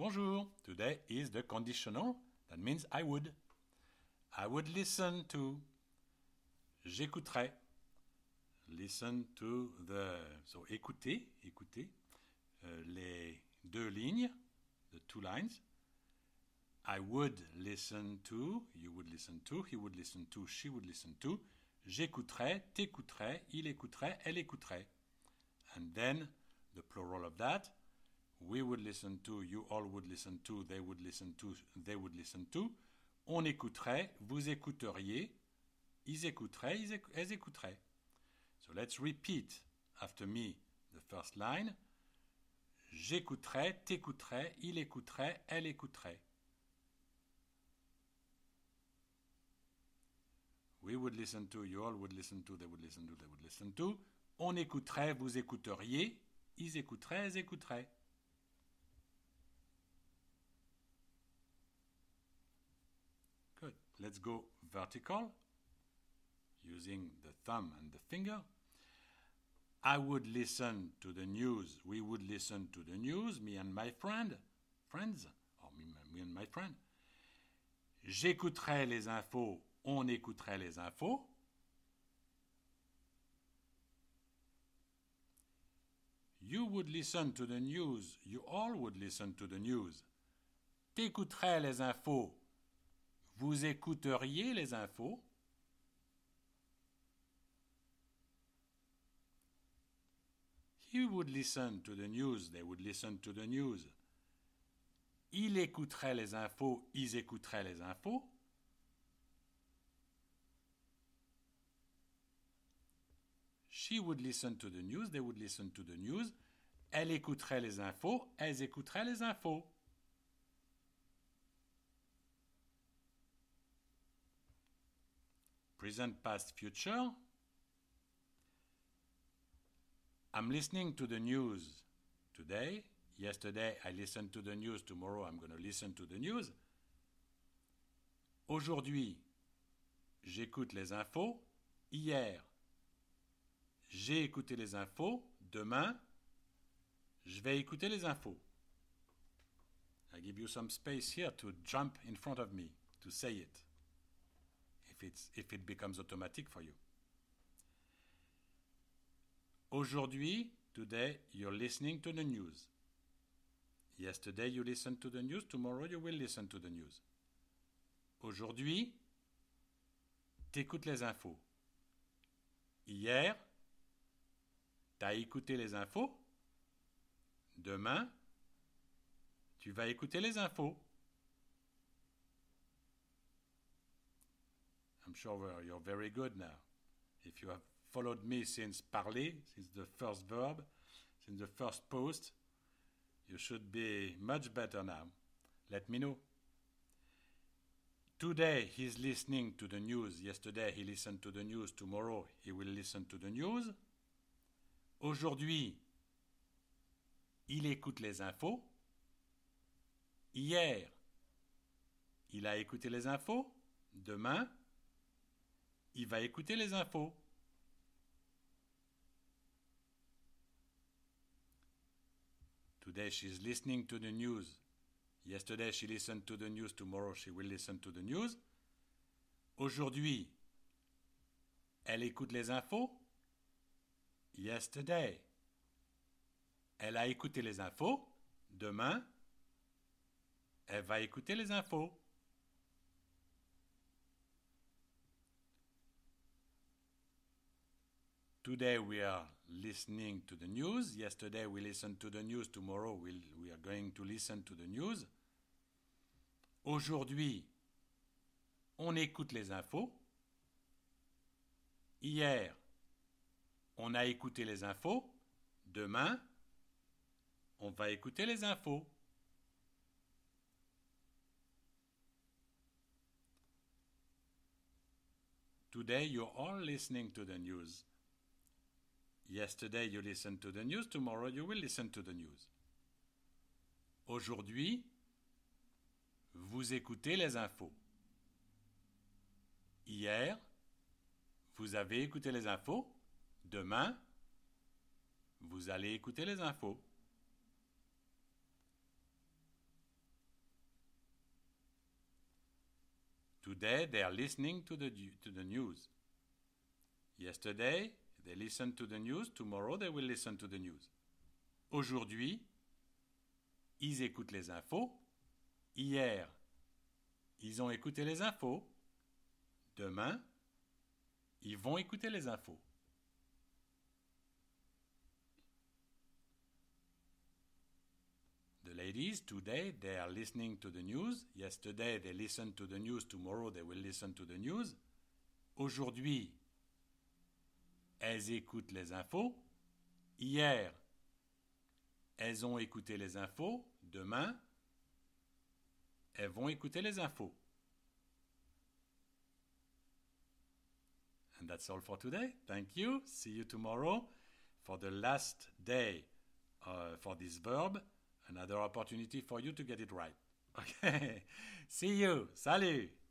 Bonjour. Today is the conditional. That means I would. I would listen to. J'écouterai. Listen to the. So écouter, les deux lignes, the two lines. I would listen to, you would listen to, he would listen to, she would listen to. J'écouterai, t'écouterais, il écouterait, elle écouterait. And then the plural of that. We would listen to, you all would listen to, they would listen to, they would listen to. On écouterait, vous écouteriez, ils écouteraient, elles écouteraient. So let's repeat after me the first line. J'écouterais, t'écouterais, il écouterait, elle écouterait. We would listen to, you all would listen to, they would listen to, they would listen to. On écouterait, vous écouteriez, ils écouteraient, elles écouteraient. Good. Let's go vertical using the thumb and the finger. I would listen to the news. We would listen to the news, me and my friends, or me and my friend. J'écouterais les infos. On écouterait les infos. You would listen to the news. You all would listen to the news. T'écouterais les infos. Vous écouteriez les infos. He would listen to the news. They would listen to the news. Il écouterait les infos. Ils écouteraient les infos. She would listen to the news. They would listen to the news. Elle écouterait les infos. Elles écouteraient les infos. Present, past, future. I'm listening to the news today. Yesterday, I listened to the news. Tomorrow, I'm going to listen to the news. Aujourd'hui, j'écoute les infos. Hier, j'ai écouté les infos. Demain, je vais écouter les infos. I give you some space here to jump in front of me, to say it, if it becomes automatic for you. Aujourd'hui, today, you're listening to the news. Yesterday, you listened to the news. Tomorrow, you will listen to the news. Aujourd'hui, t'écoutes les infos. Hier, t'as écouté les infos. Demain, tu vas écouter les infos. I'm sure you're very good now. If you have followed me since parler, since the first verb, since the first post, you should be much better now. Let me know. Today he's listening to the news. Yesterday he listened to the news. Tomorrow he will listen to the news. Aujourd'hui, il écoute les infos. Hier, il a écouté les infos. Demain, il va écouter les infos. Today she's listening to the news. Yesterday she listened to the news. Tomorrow she will listen to the news. Aujourd'hui, elle écoute les infos. Yesterday, elle a écouté les infos. Demain, elle va écouter les infos. Today we are listening to the news. Yesterday we listened to the news. Tomorrow we are going to listen to the news. Aujourd'hui, on écoute les infos. Hier, on a écouté les infos. Demain, on va écouter les infos. Today you're all listening to the news. Yesterday you listened to the news. Tomorrow you will listen to the news. Aujourd'hui, vous écoutez les infos. Hier, vous avez écouté les infos. Demain, vous allez écouter les infos. Today they are listening to the news. Yesterday they listened to the news. Tomorrow they will listen to the news. Aujourd'hui, ils écoutent les infos. Hier, ils ont écouté les infos. Demain, ils vont écouter les infos. The ladies, today, they are listening to the news. Yesterday, they listened to the news. Tomorrow, they will listen to the news. Aujourd'hui, elles écoutent les infos. Hier, elles ont écouté les infos. Demain, elles vont écouter les infos. And that's all for today. Thank you. See you tomorrow for the last day for this verb. Another opportunity for you to get it right. Okay. See you. Salut.